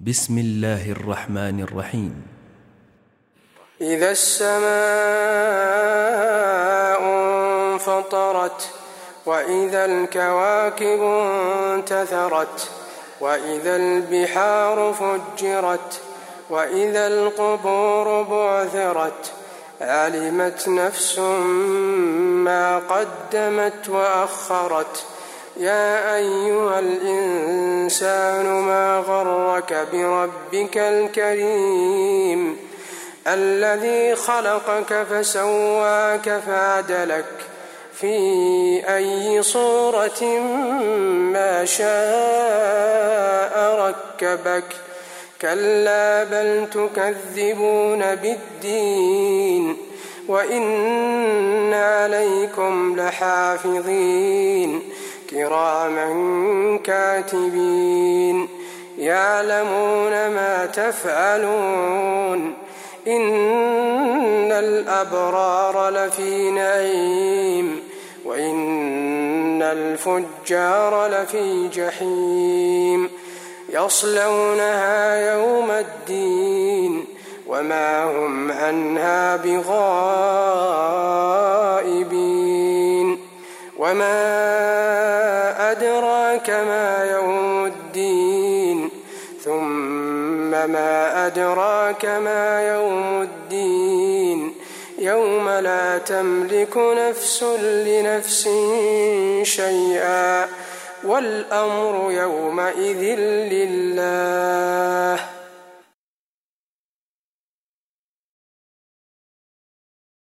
بسم الله الرحمن الرحيم. إذا السماء انفطرت وإذا الكواكب انتثرت وإذا البحار فجرت وإذا القبور بعثرت علمت نفس ما قدمت وأخرت. يا أيها الإنسان ما غرك بربك الكريم الذي خلقك فسواك فعدلك في أي صورة ما شاء ركبك. كلا بل تكذبون بالدين وإن عليكم لحافظين كراما كاتبين يعلمون ما تفعلون. إن الأبرار لفي نعيم وإن الفجار لفي جحيم يصلونها يوم الدين وما هم عنها بغائبين. وما أدراك ما يوم الدين ثم ما أدراك ما يوم الدين يوم لا تملك نفس لنفس شيئا والأمر يومئذ لله.